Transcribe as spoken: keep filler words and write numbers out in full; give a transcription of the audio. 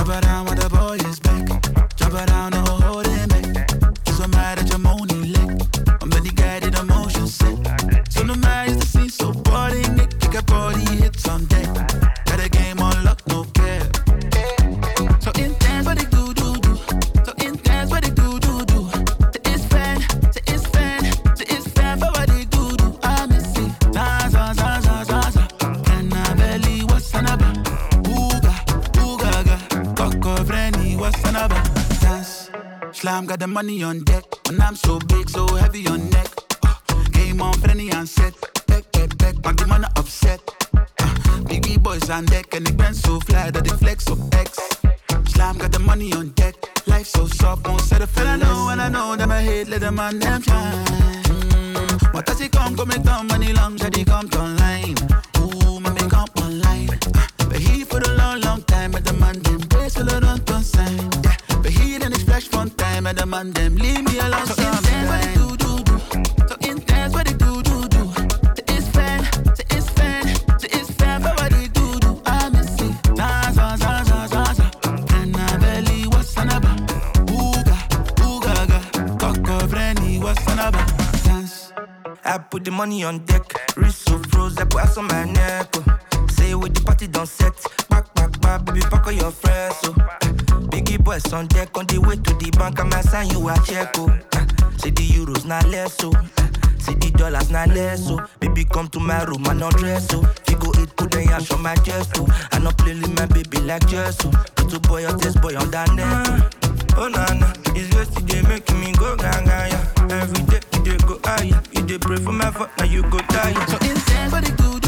it down when the boy is back. Drop it down, no holding back. So mad at your moaning leg. I'm really guided emotion sick. So no matter the scene, so body Nick. Kick a body hits on deck. Got a game on lock, no care. So intense, what they do, do, do. So intense, what they do, do, do. Say it's fan, say it's fan, say it's fan for what they do, do. I miss it. Zaza, zaza, zaza. Can I belly, what's another? Ooga, ooga, ga. Coco, Frenny, what's another? Dance. Slam got the money on deck. And I'm so big, so heavy on neck. Uh, game on Frenny and set. Back, back, back, my the man upset. Uh, Biggie boys on deck, and they been so fly that they flex so X. Slam got the money on deck. Life so soft, won't set a feel. I know, and I know that my head let them man them shine. Mm, what does he come, come make the money long, that he come online. Ooh, my make up online. Uh, but he for the long, long time, and the man them brace a lot on to sign. Yeah, but he then it's flash one time, and the man them leave me alone. So intense, what they do, do, do. So intense, what they do, do, do. Say it's fan, say it's fan, say it's fan for what they do, do. I miss it. Zaza, zaza, zaza. And I belly, what's another? Ooga, ooga, ga. Coco, Frenny, what's another? Dance. I put the money on deck. Wrist so froze, I put ice on my neck. Oh. Say with the party done set. Back, back, back, baby, pack all your friends. So. Biggie boys on deck, on the way to the bank, I might sign you a check. Oh. Say the euros not less, so. See the dollars not less, so. Baby come to my room, I not dress, so. Figo eat, put the ash on my chest, so. I not play with my baby like just, so. Put a boy on this boy on that neck. Oh na na, it's yesterday making me go gaga, yeah. Every day you dey go higher, you dey pray for my fuck, now you go die. So intense, what they do,